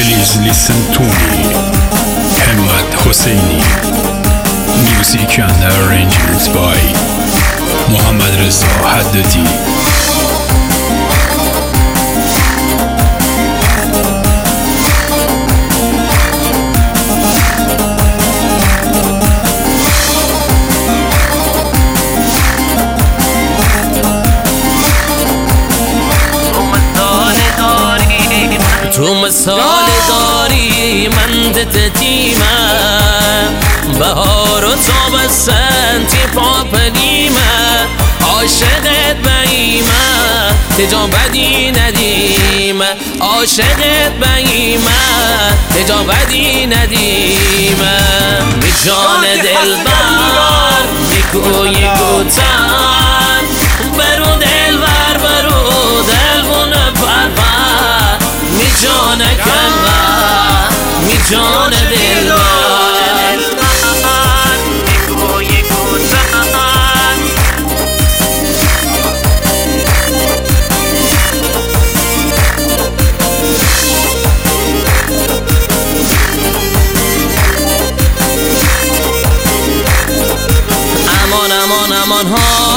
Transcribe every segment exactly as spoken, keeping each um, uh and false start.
Please listen to me. Hamad Hosseini. Music and arrangements by Mohammad Reza Haddadi. تو مثال داری من تتیمم بهار و تابستان تی پاپلیمم عاشقت بایمم تجا بدی ندیم عاشقت بایمم تجا بدی ندیم می جان دلبر می کوی گوتن برو دلبر برو دلبون پرپر می جان کنبر می جان دلبر می کوی گوتن امان امان امان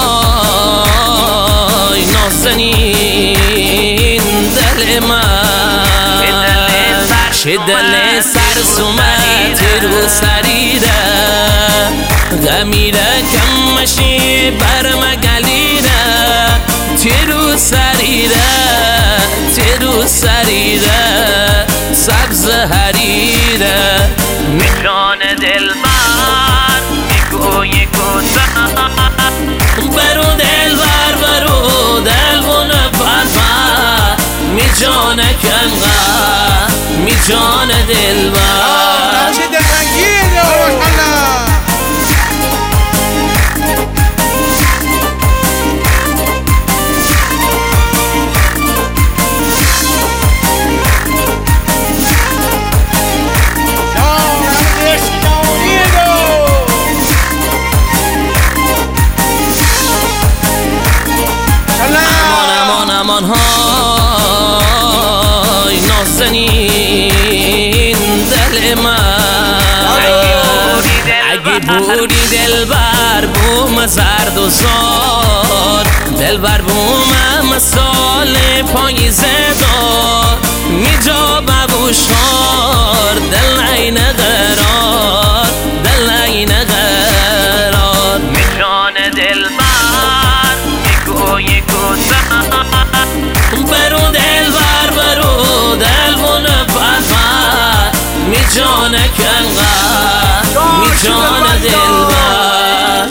های نازنین دل من چه دل سرسومت رو سریده غمیره کمشی برمگلیده تیرو سریده تیرو سریده سبز هریده می جان دلبر می گوی گوزن برو دلبر برو دلبون پرپر می جان کنقر می جان دلبر چه دلتنگیه امان های نازنین دل من اگه بودی دلبر بوم زرد و زار دلبر بوم مثال پاییزه دار می جا ببوشار دل عین قرار دل عین قرار می جان دلبر می گوی گوزن برو دلبر برو دلبون پرپر می جان کنقر می جان دلبر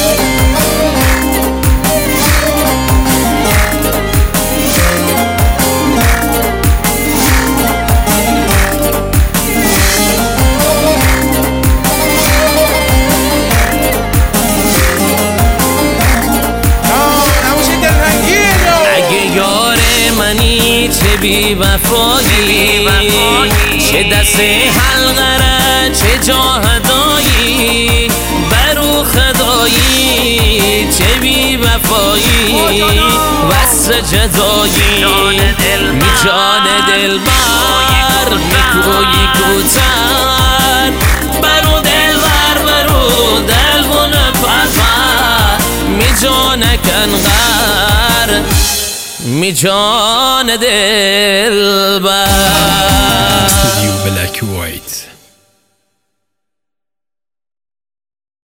چه بی وفایی چه دست حلقره چه جاهدایی برو خدایی چه بی وفایی وست جدایی می جان دلبر می کوی کوتن برو دلبر برو دلبون پرپر می جان کنقر می جان دلبر Studio Black White.